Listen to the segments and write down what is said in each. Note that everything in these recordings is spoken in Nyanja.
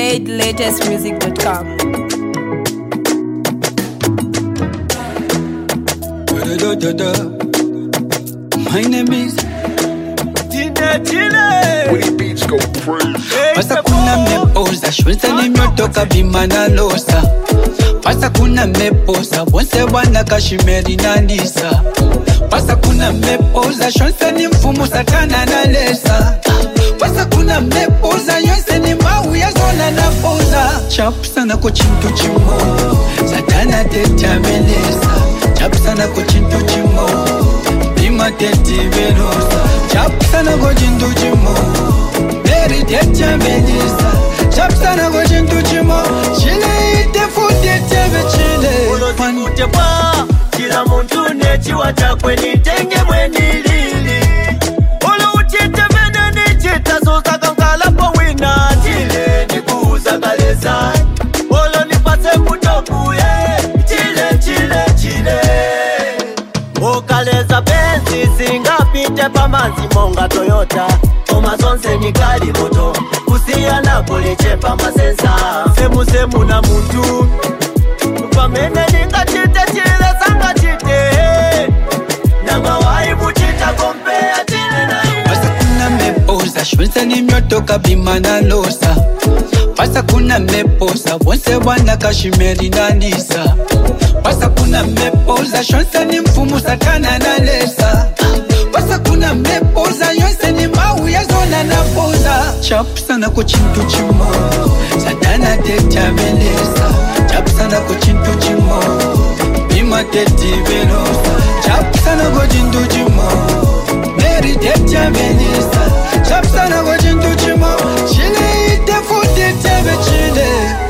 ZLatestmusic.com. My name is When beats go crazy. Pasa kuna meposa shwenza nimyotoka bimana losa. Pasa kuna meposa bonse wana kashimeri nandisa. Pasa kuna meposa shwenza ni mfumu satana na lesa. Pasa kuna meposa yonse ni mau ya zona na poza. Chapu sana ko chintu chimo satana tetia melesa. Chapu sana ko chintu chimo bima teti velosa. Chapu sana ko chintu chimo Mary tetia melesa. Chapu sana ko chintu chimo chile ite futi tebe chile. Olozikute bwa kila muntu nechiwa chakwe nitenge mwenilili. Olo uchite mene nichita sosa kankala po wina chile nikuuza kalesa. Olo nipase kutokuye chile Okaleza pensi singapite pamanzi monga Toyota. Oma zonse ni kali moto kusiya na polichepa masensa. Semu na muntu pamene ningachite chile sanga chite. Nanga waibu chita kompea chile na Pasa kuna meposa shwenza nimyotoka bimana losa. Pasa kuna meposa bonse wana kashimeri nandisa. Pasa kuna meposa shwenza ni mfumu satana na lesa. Pasa kuna meposa yonse ni mau ya zona na poza. Chapu sana ko chintu chimo satana tetia melesa. Chapu sana ko chintu chimo bima teti velosa. Chapu sana ko chintu chimo Mary tetia melesa. Chapu sana ko chintu chimo chile ite futi tebe chile.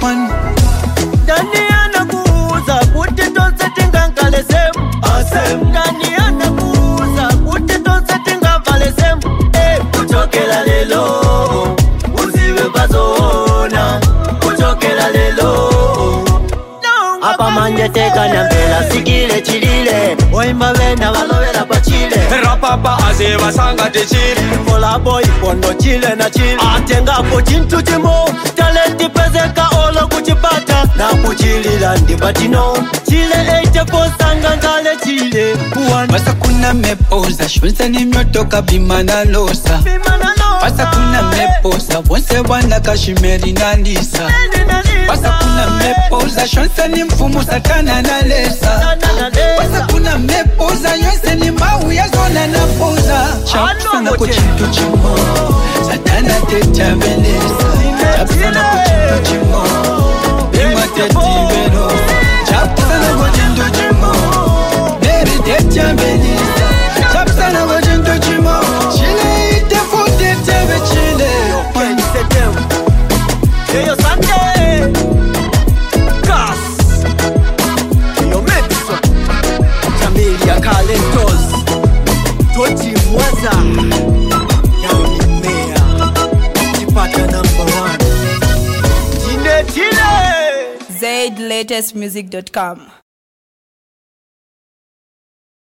Dani anakuuza kuti tonse tingankale semu. Dani anakuuza kuti tonse tingavale semu. Kuchokela lelo uziwe bazona. Kuchokela lelo apa manje teka nyambela sikile chilile. Oimba vena valovela pa chile. Rapapa azeva sanga te chile. Fola boy pondo chile na chile. Atengapo chintu chimo talenti pezeka olo kuchipata. Na kuchilila ndibatino chile 84 sanga ngale chile. Pasa kuna meposa shwenza nimyotoka bimana losa. Pasa kuna meposa bonse wana kashimeri nandisa. Pasa kuna meposa shwenza ni mfumu satana na lesa. Pasa kuna meposa yonse ni mau ya zona na poza. Chapu sana ko chintu chimo satana tetia melesa. Chapu sana ko chintu chimo bima teti velosa. Chapu sana ko chintu chimo Mary tetia melesa. Chapu sana ko chintu chimo chile ite futi tebe chile. Yo Sunday Gas Yo Mexico Familia Calentos Toti Mwaza Yauni Mea Chipata #1 Chile ZLatestmusic.com.